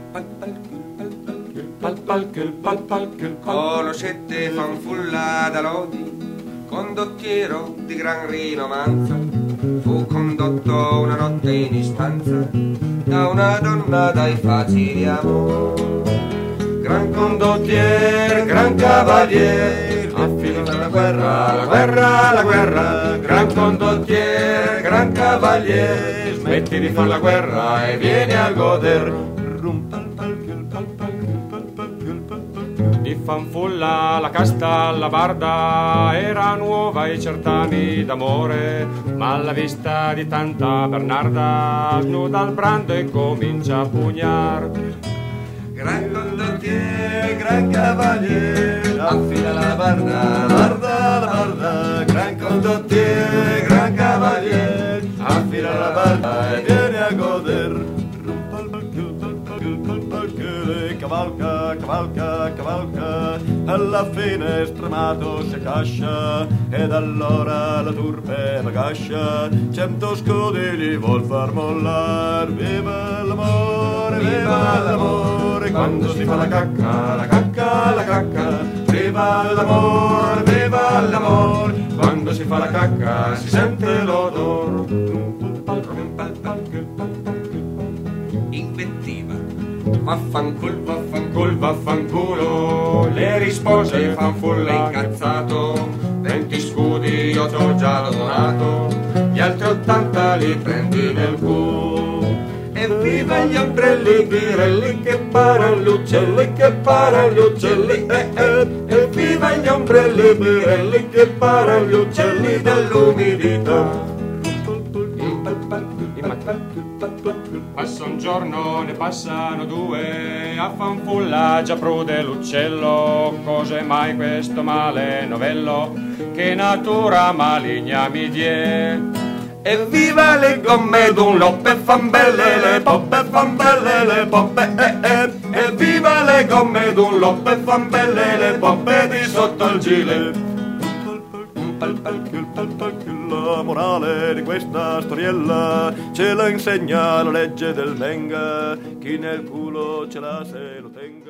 Conoscette fanfulla da lodi, condottiero di gran rinomanza, fu condotto una notte in istanza da una donna dai facili amor. Gran condottier, gran cavalier, affida la guerra, la guerra, la guerra. Gran condottier, gran cavalier, smetti di far la guerra e vieni a goder. Di fanfulla la casta la barda era nuova ai certami d'amore, ma alla vista di tanta Bernarda snuda il brando e comincia a pugnar. Gran condottiere, gran cavalier, affida la barda, barda, la barda. Gran condottiere, gran cavalier, affida la barda e vieni a goder. Cavalca, cavalca, cavalca, alla fine stremato si accascia, ed allora la turpe bagascia, 100 scudi gli vuol far mollar. Viva l'amore, viva l'amore, quando si fa la cacca, la cacca, la cacca. Viva l'amore, quando si fa la cacca si sente l'odor. Invettiva. Vaffancul, vaffancul, vaffanculo, le rispose fanfulla incazzato. 20 scudi io t'ho già donato, gli altri 80 li prendi nel culo. Evviva gli ombrelli birelli che parano gli uccelli, che parano gli uccelli, evviva gli ombrelli birelli che parano gli uccelli dall'umidità. Passa un giorno, ne passano due, a fanfulla già prude l'uccello. Cos'è mai questo male novello, che natura maligna mi die? Evviva le gomme d'un loppe, fan belle le poppe, fan belle le poppe, evviva le gomme d'un loppe, fan belle le poppe di sotto il gilet. La morale di questa storiella ce la insegna la legge del Menga, chi nel culo ce l'ha se lo tenga.